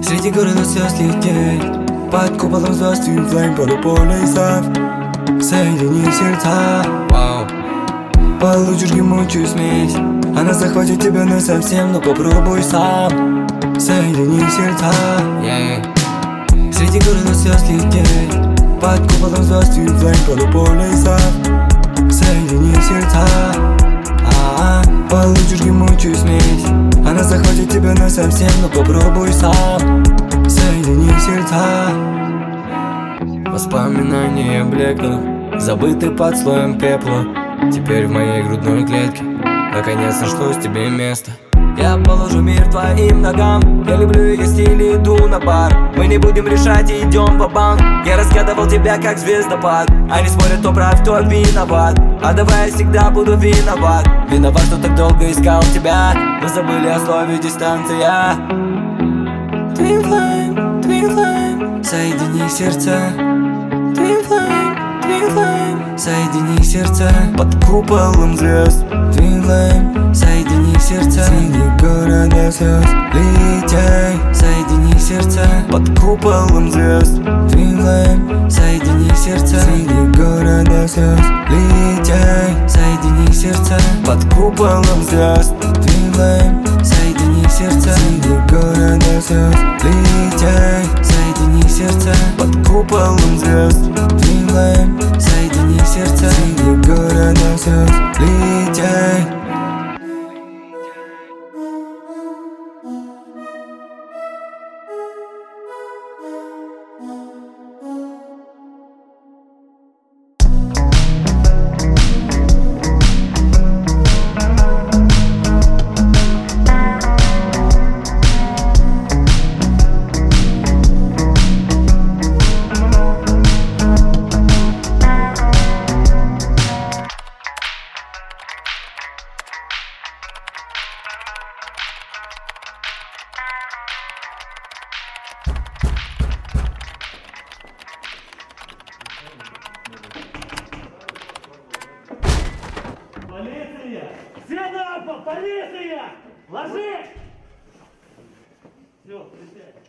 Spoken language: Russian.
Среди города слез людей, под куполом звезд и флейм пару полисов. Соедини сердца, вау. Получишь гремучую смесь, она захватит тебя насовсем, но попробуй сам. Соедини сердца, Среди города слез людей, под куполом звезд и флейм пару полисов. Соедини сердца, получишь гремучую смесь, она захватит тебя насовсем, но попробуй сам. Соедини сердца. Воспоминания блекнут, забыты под слоем пепла. Теперь в моей грудной клетке наконец нашлось тебе место. Я положу мир твоим ногам. Я люблю ее стиль и иду на бар. Мы не будем решать и идем по банк. Я разгадывал тебя как звездопад. Они спорят, кто прав, кто виноват. А давай я всегда буду виноват. Виноват, что так долго искал тебя. Мы забыли о слове дистанция. Twin flame, twin flame, соедини сердца. Twin flame, twin flame, соедини сердца. Под куполом звезд. Twin flame, соедини сердца. Среди города слез людей, соедини сердца. Под куполом звезд. Twin flame, соедини сердца. Среди города слез людей, соедини сердца. Под куполом звезд. Twin flame, соедини сердца. Среди города слез людей, соедини сердца. Под куполом звезд. Twin flame, соедини сердца. Среди города слез людей. Полиция! Все на пол! Полиция! Ложись! Все, присядь.